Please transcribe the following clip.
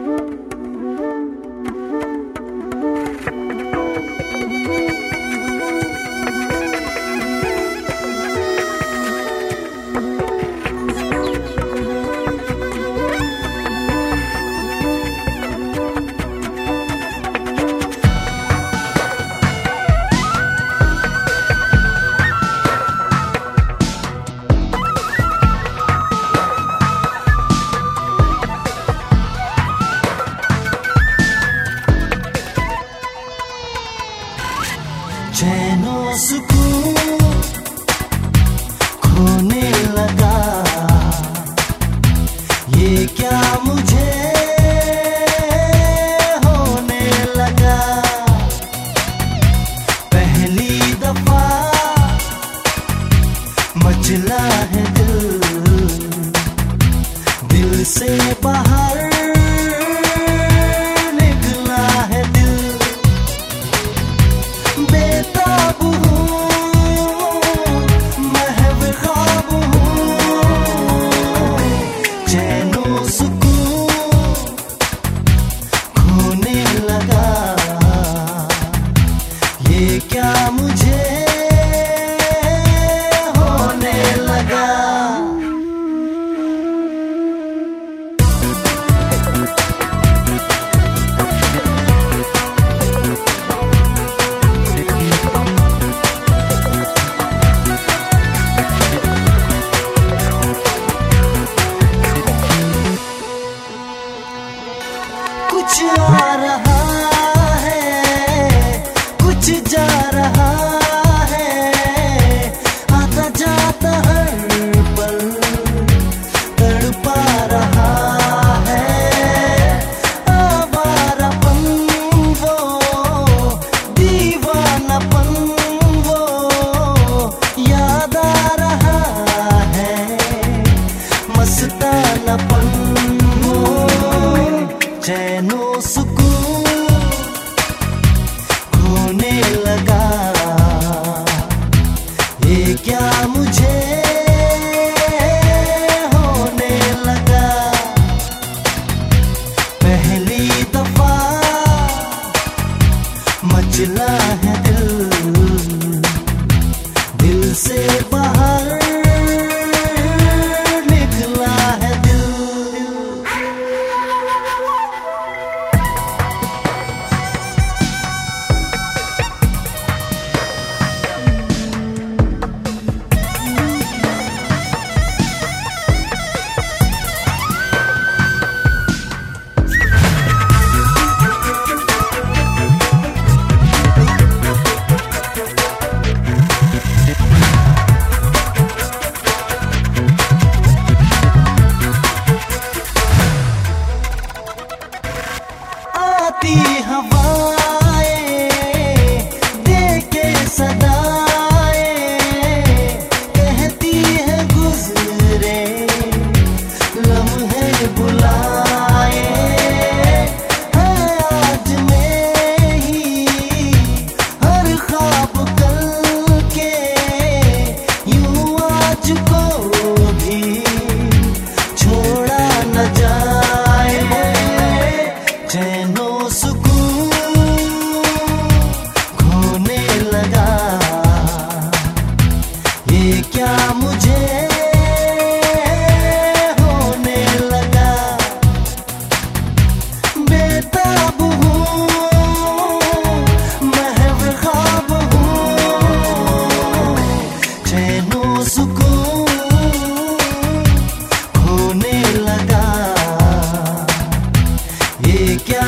चैनो सुकून खोने लगा, ये क्या मुझे होने लगा। पहली दफा मचला है दिल से बाहर निकला है दिल। बेताब हूँ, महव ख्वाब हूँ, चैनो सुकून खोने लगा, ये क्या मुझे होने लगा। कुछ आ रहा है, कुछ जा रहा है, आता जाता हर पल तड़पा रहा है। आवारापन वो, दीवानापन वो, याद आ रहा है, मस्तानापन वो। चैनो सुकून खोने लगा, ये क्या मुझे होने लगा। पहली दफा मचला है दिल से बाहर निकला है दिल। आती हवाएं देके सदाएं, कहती है गुजरे लम्हे बुलाए। है आज में ही हर ख्वाब कल के, यूं आज को भी छोड़ा न जाए। चैनो सुकून खोने लगा, ये क्या मुझे होने लगा। बेताब हूँ, महव ख्वाब हूँ, चैनो सुकून खोने लगा, ये क्या